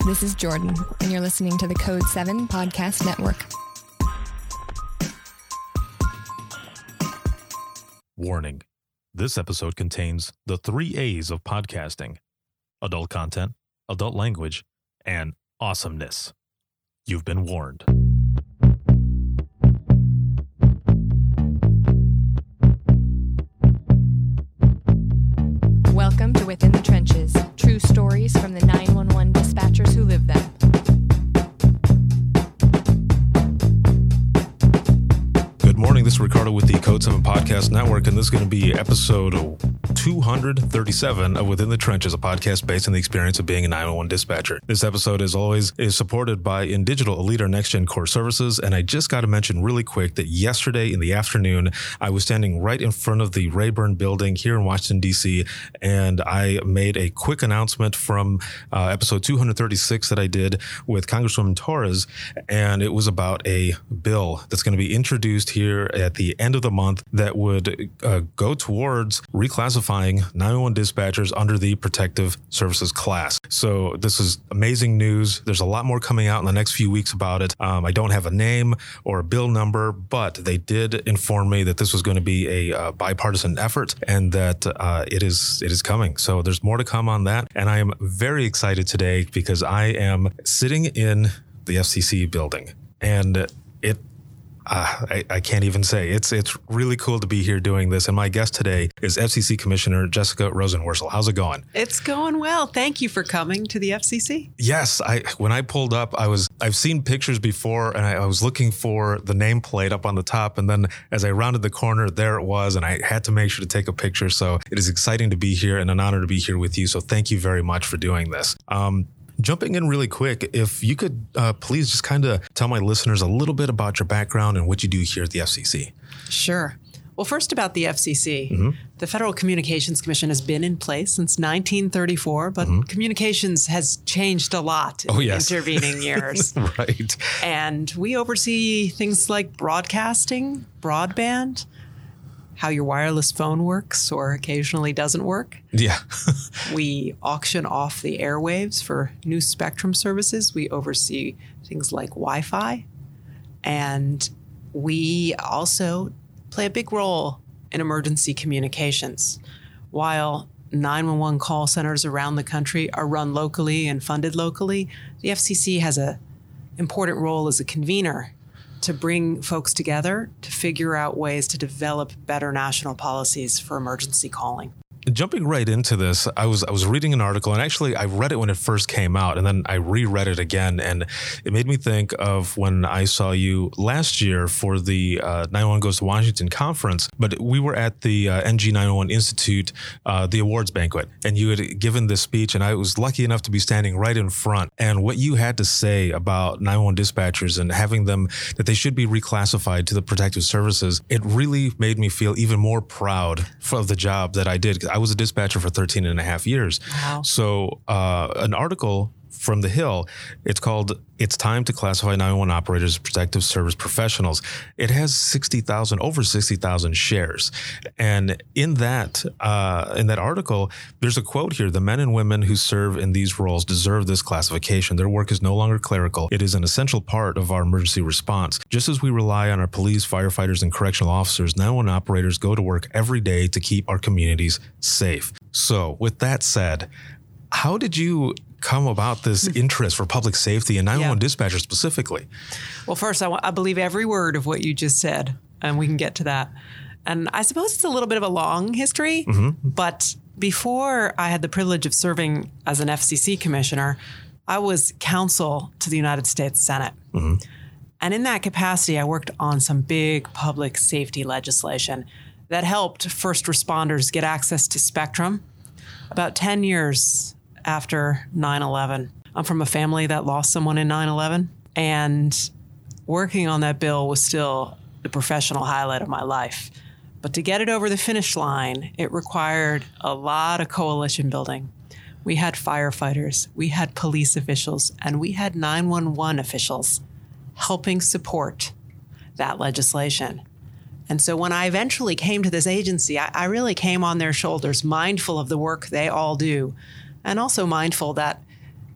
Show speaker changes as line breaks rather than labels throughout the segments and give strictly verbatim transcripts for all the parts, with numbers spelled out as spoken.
this is Jordan, and you're listening to the Code seven Podcast Network.
Warning. This episode contains the three A's of podcasting: adult content, adult language, and awesomeness. You've been warned.
Welcome to Within the Trenches, true stories from the nine one one dispatchers who live them.
Good morning, this is Ricardo with the Code seven Podcast Network, and this is going to be episode two hundred thirty-seven of Within the Trenches, a podcast based on the experience of being a nine one one dispatcher. This episode, as always, is supported by InDigital Elite, our next-gen core services, and I just got to mention really quick that yesterday in the afternoon, I was standing right in front of the Rayburn building here in Washington, D C, and I made a quick announcement from uh, episode two hundred thirty-six that I did with Congresswoman Torres, and it was about a bill that's going to be introduced here at the end of the month that would uh, go towards reclassifying nine one one dispatchers under the protective services class. So this is amazing news. There's a lot more coming out in the next few weeks about it. Um, I don't have a name or a bill number, but they did inform me that this was going to be a uh, bipartisan effort and that uh, it is it is coming. So there's more to come on that. And I am very excited today because I am sitting in the F C C building, and it Uh, I, I can't even say. It's it's really cool to be here doing this. And my guest today is F C C Commissioner Jessica Rosenworcel. How's it going?
It's going well. Thank you for coming to the F C C.
Yes. I when I pulled up, I was I've seen pictures before, and I, I was looking for the nameplate up on the top. And then as I rounded the corner, there it was. And I had to make sure to take a picture. So it is exciting to be here and an honor to be here with you. So thank you very much for doing this. Um, Jumping in really quick, if you could uh, please just kind of tell my listeners a little bit about your background and what you do here at the F C C.
Sure. Well, first about the F C C.
Mm-hmm.
The Federal Communications Commission has been in place since nineteen thirty-four, but mm-hmm. communications has changed a lot in
oh,
the
yes.
intervening years.
Right.
And we oversee things like broadcasting, broadband, how your wireless phone works or occasionally doesn't work.
Yeah.
We auction off the airwaves for new spectrum services. We oversee things like Wi-Fi. And we also play a big role in emergency communications. While nine one one call centers around the country are run locally and funded locally, the F C C has an important role as a convener to bring folks together to figure out ways to develop better national policies for emergency calling.
Jumping right into this, I was I was reading an article, and actually I read it when it first came out, and then I reread it again, and it made me think of when I saw you last year for the uh, nine one one Goes to Washington conference, but we were at the uh, N G nine one one Institute, uh, the awards banquet, and you had given this speech, and I was lucky enough to be standing right in front, and what you had to say about nine one one dispatchers and having them, that they should be reclassified to the protective services, it really made me feel even more proud of the job that I did. I was a dispatcher for thirteen and a half years.
Wow.
So uh, an article from The Hill, it's called "It's Time to Classify nine one one Operators as Protective Service Professionals." It has sixty thousand, over sixty thousand shares. And in that, uh, in that article, there's a quote here: "The men and women who serve in these roles deserve this classification. Their work is no longer clerical. It is an essential part of our emergency response. Just as we rely on our police, firefighters, and correctional officers, nine one one operators go to work every day to keep our communities safe." So with that said, how did you come about this interest for public safety and nine one one yeah. dispatchers specifically?
Well, first, I, w- I believe every word of what you just said, and we can get to that. And I suppose it's a little bit of a long history,
mm-hmm.
but before I had the privilege of serving as an F C C commissioner, I was counsel to the United States Senate.
Mm-hmm.
And in that capacity, I worked on some big public safety legislation that helped first responders get access to spectrum about ten years after nine eleven. I'm from a family that lost someone in nine eleven, and working on that bill was still the professional highlight of my life. But to get it over the finish line, it required a lot of coalition building. We had firefighters, we had police officials, and we had nine one one officials helping support that legislation. And so when I eventually came to this agency, I, I really came on their shoulders, mindful of the work they all do, and also mindful that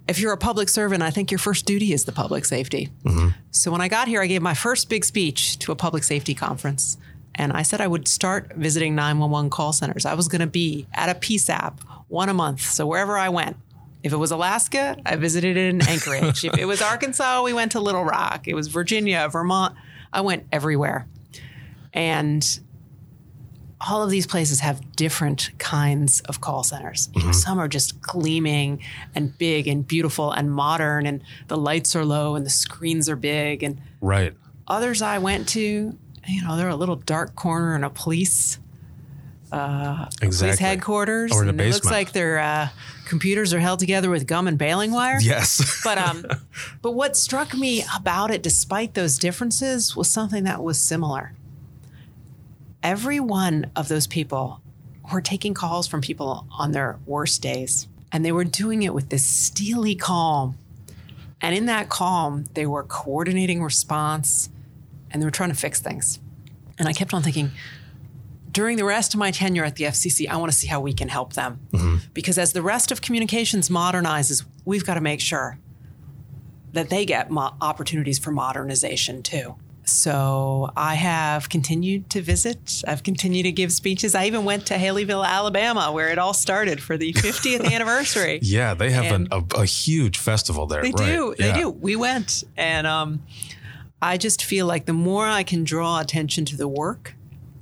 if you're a public servant, I think your first duty is the public safety. Mm-hmm. So when I got here, I gave my first big speech to a public safety conference. And I said I would start visiting nine one one call centers. I was going to be at a P S A P one a month. So wherever I went, if it was Alaska, I visited in Anchorage. If it was Arkansas, we went to Little Rock. It was Virginia, Vermont. I went everywhere. And all of these places have different kinds of call centers. Mm-hmm. You know, some are just gleaming and big and beautiful and modern, and the lights are low and the screens are big. And
right.
Others I went to, you know, they're a little dark corner in a police, uh,
exactly.
police headquarters.
Or in a
and
basement.
It looks like their uh, computers are held together with gum and baling wire.
Yes.
but um, but what struck me about it, despite those differences, was something that was similar. Every one of those people were taking calls from people on their worst days, and they were doing it with this steely calm. And in that calm, they were coordinating response, and they were trying to fix things. And I kept on thinking, during the rest of my tenure at the F C C, I want to see how we can help them. Mm-hmm. Because as the rest of communications modernizes, we've got to make sure that they get mo- opportunities for modernization too. So I have continued to visit. I've continued to give speeches. I even went to Haleyville, Alabama, where it all started for the fiftieth anniversary.
Yeah, they have an, a, a huge festival there.
They
right.
do.
Yeah.
They do. We went. And um, I just feel like the more I can draw attention to the work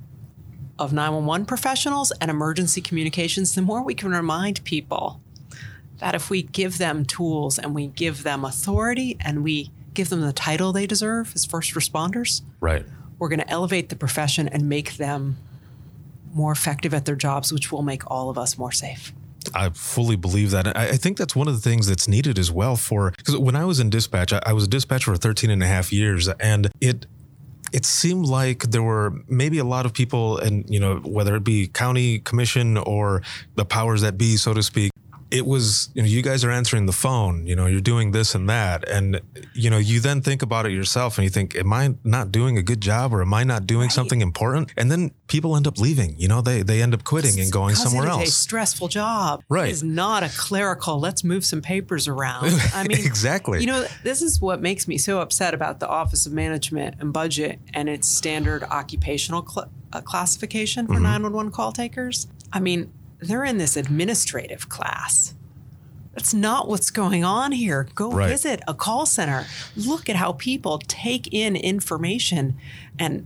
of nine one one professionals and emergency communications, the more we can remind people that if we give them tools and we give them authority and we give them the title they deserve as first responders,
right,
we're going to elevate the profession and make them more effective at their jobs, which will make all of us more safe.
I fully believe that. I, I think that's one of the things that's needed as well for, because when I was in dispatch, I, I was a dispatcher for thirteen and a half years, and it it seemed like there were maybe a lot of people, and you know, whether it be county commission or the powers that be, so to speak, it was, you know, you guys are answering the phone, you know, you're doing this and that. And, you know, you then think about it yourself and you think, am I not doing a good job, or am I not doing right. something important? And then people end up leaving, you know, they, they end up quitting and going somewhere else.
It's a stressful job.
Right.
It is not a clerical, let's move some papers around. I mean,
exactly.
You know, this is what makes me so upset about the Office of Management and Budget and its standard occupational cl- uh, classification for mm-hmm. nine one one call takers. I mean, they're in this administrative class. That's not what's going on here. Go right. visit a call center. Look at how people take in information and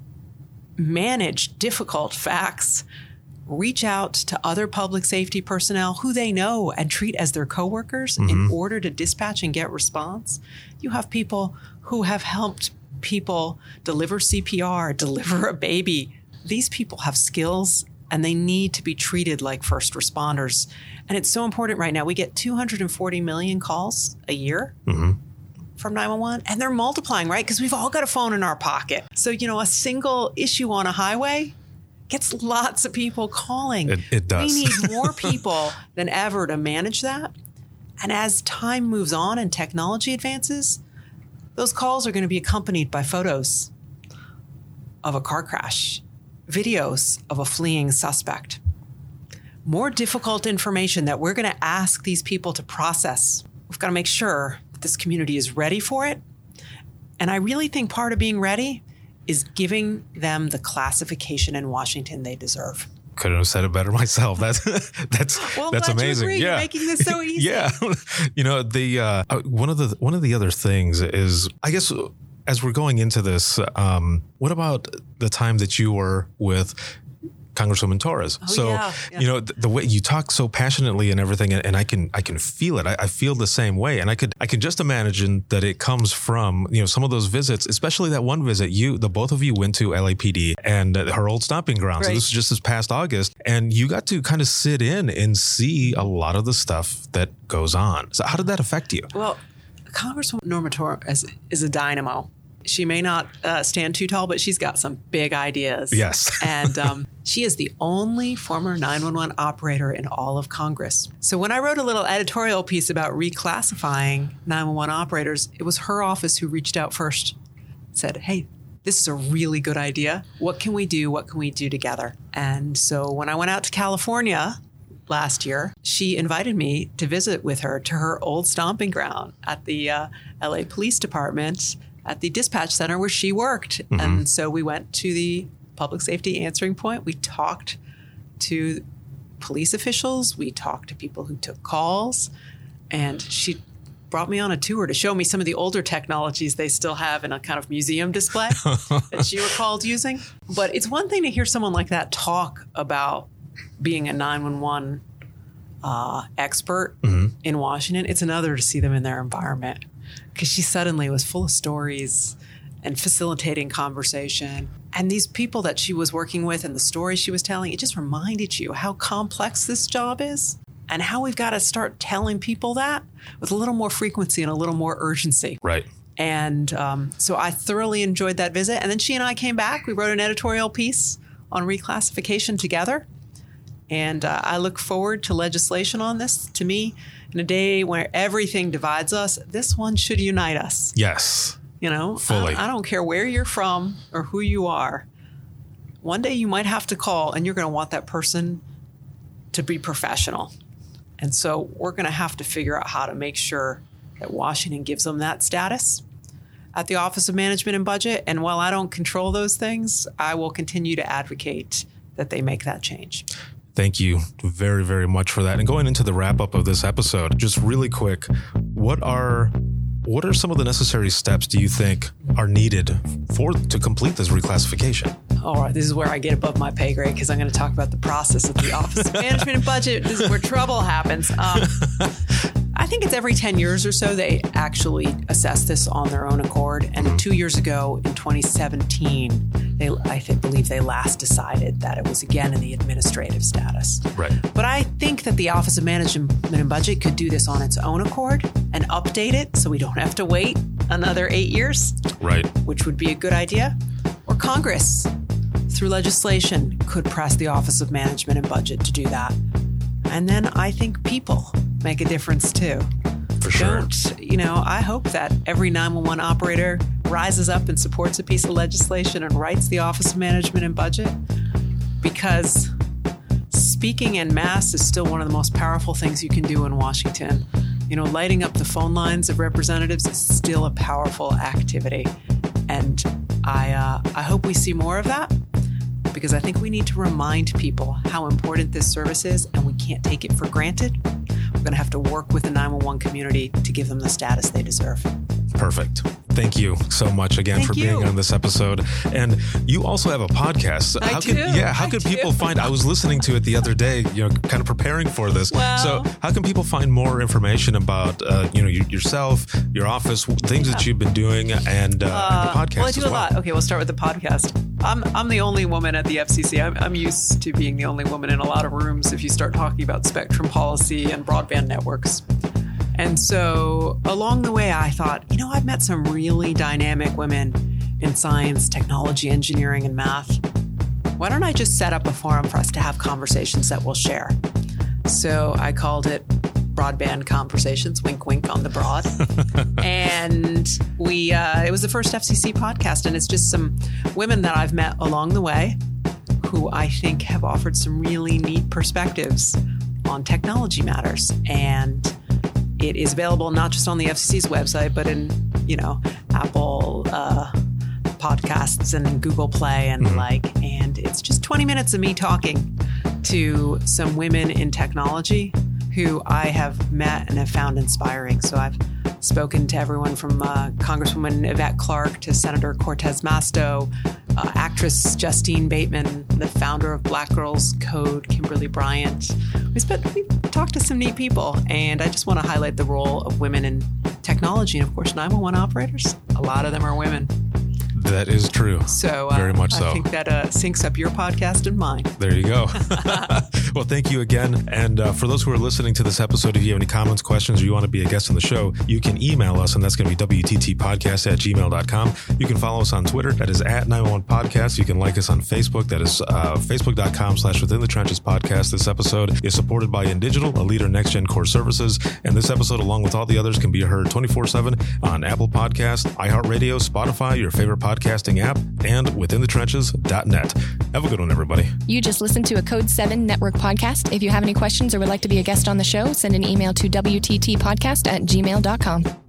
manage difficult facts. Reach out to other public safety personnel who they know and treat as their coworkers mm-hmm. in order to dispatch and get response. You have people who have helped people deliver C P R, deliver a baby. These people have skills, and they need to be treated like first responders. And it's so important right now. We get two hundred forty million calls a year mm-hmm. from nine one one, and they're multiplying, right? Because we've all got a phone in our pocket. So, you know, a single issue on a highway gets lots of people calling.
It, it does.
We need more people than ever to manage that. And as time moves on and technology advances, those calls are going to be accompanied by photos of a car crash, videos of a fleeing suspect. More difficult information that we're going to ask these people to process. We've got to make sure that this community is ready for it. And I really think part of being ready is giving them the classification in Washington they deserve.
Couldn't have said it better myself. That's that's
well,
that's
glad
amazing.
You agree.
Yeah,
You're making this so easy.
yeah, you know the uh, one of the one of the other things is, I guess, as we're going into this, um, what about the time that you were with Congresswoman Torres?
Oh,
so,
yeah, yeah.
you know, the, the way you talk so passionately and everything, and, and I can I can feel it. I, I feel the same way. And I could I can just imagine that it comes from, you know, some of those visits, especially that one visit you, the both of you went to L A P D and her old stomping ground.
Right.
So this was just this past August. And you got to kind of sit in and see a lot of the stuff that goes on. So how did that affect you?
Well, Congresswoman Norma Torres is a dynamo. She may not uh, stand too tall, but she's got some big ideas.
Yes.
and um, she is the only former nine one one operator in all of Congress. So when I wrote a little editorial piece about reclassifying nine one one operators, it was her office who reached out first, said, hey, this is a really good idea. What can we do? What can we do together? And so when I went out to California last year, she invited me to visit with her to her old stomping ground at the uh, L A Police Department at the dispatch center where she worked. Mm-hmm. And so we went to the public safety answering point. We talked to police officials. We talked to people who took calls. And she brought me on a tour to show me some of the older technologies they still have in a kind of museum display that she recalled using. But it's one thing to hear someone like that talk about being a nine one one uh, expert mm-hmm. in Washington. It's another to see them in their environment, because she suddenly was full of stories and facilitating conversation. And these people that she was working with and the stories she was telling, it just reminded you how complex this job is and how we've got to start telling people that with a little more frequency and a little more urgency.
Right.
And um, so I thoroughly enjoyed that visit. And then she and I came back. We wrote an editorial piece on reclassification together. And uh, I look forward to legislation on this. To me, in a day where everything divides us, this one should unite us.
Yes.
You know,
fully.
I, I don't care where you're from or who you are. One day you might have to call, and you're going to want that person to be professional. And so we're going to have to figure out how to make sure that Washington gives them that status at the Office of Management and Budget. And while I don't control those things, I will continue to advocate that they make that change.
Thank you very, very much for that. And going into the wrap up of this episode, just really quick, what are what are some of the necessary steps do you think are needed for to complete this reclassification?
All right, this is where I get above my pay grade, because I'm going to talk about the process at the Office of Management and Budget. This is where trouble happens. Um, I think it's every ten years or so they actually assess this on their own accord. And mm-hmm. two years ago, in twenty seventeen, they, I think, believe they last decided that it was again in the administrative status.
Right.
But I think that the Office of Management and Budget could do this on its own accord and update it so we don't have to wait another eight years.
Right.
Which would be a good idea. Or Congress, through legislation, could press the Office of Management and Budget to do that. And then I think people make a difference too.
For sure.
Don't, you know, I hope that every nine one one operator rises up and supports a piece of legislation and writes the Office of Management and Budget, because speaking en masse is still one of the most powerful things you can do in Washington. You know, lighting up the phone lines of representatives is still a powerful activity. And I, uh, I hope we see more of that, because I think we need to remind people how important this service is, and we can't take it for granted. We're going to have to work with the nine one one community to give them the status they deserve.
Perfect. Thank you so much again
Thank
for
you.
being on this episode. And you also have a podcast.
I
how
do.
Can, yeah, how
I
could
do.
people find, I was listening to it the other day, you know, kind of preparing for this.
Well,
so how can people find more information about, uh, you know, yourself, your office, things yeah. that you've been doing, and, uh, uh, and the podcast
well, I do
as
a
well?
lot. Okay, we'll start with the podcast. I'm I'm the only woman at the F C C. I'm, I'm used to being the only woman in a lot of rooms if you start talking about spectrum policy and broadband networks. And so along the way, I thought, you know, I've met some really dynamic women in science, technology, engineering, and math. Why don't I just set up a forum for us to have conversations that we'll share? So I called it Broadband Conversations, wink, wink on the broad. And we, uh, it was the first F C C podcast, and it's just some women that I've met along the way who I think have offered some really neat perspectives on technology matters. And it is available not just on the F C C's website, but in, you know, Apple uh, podcasts and Google Play and mm-hmm. the like. And it's just twenty minutes of me talking to some women in technology who I have met and have found inspiring. So I've spoken to everyone from uh, Congresswoman Yvette Clarke to Senator Cortez Masto, uh, actress Justine Bateman, the founder of Black Girls Code, Kimberly Bryant. We spent we talked to some neat people, and I just want to highlight the role of women in technology, and of course nine one one operators. A lot of them are women.
That is true.
So uh,
very much so.
I think that uh, syncs up your podcast and mine.
There you go. Well, thank you again. And uh, for those who are listening to this episode, if you have any comments, questions, or you want to be a guest on the show, you can email us, and that's going to be W T T podcast at gmail dot com. You can follow us on Twitter. That is at nine one one podcast. You can like us on Facebook. That is uh, facebook dot com slash within the trenches podcast. This episode is supported by InDigital, a leader in next-gen core services. And this episode, along with all the others, can be heard twenty-four seven on Apple Podcasts, iHeartRadio, Spotify, your favorite podcast podcasting app and within the trenches dot net. Have a good one, everybody.
You just listened to a Code seven Network podcast. If you have any questions or would like to be a guest on the show, send an email to W T T podcast at gmail dot com.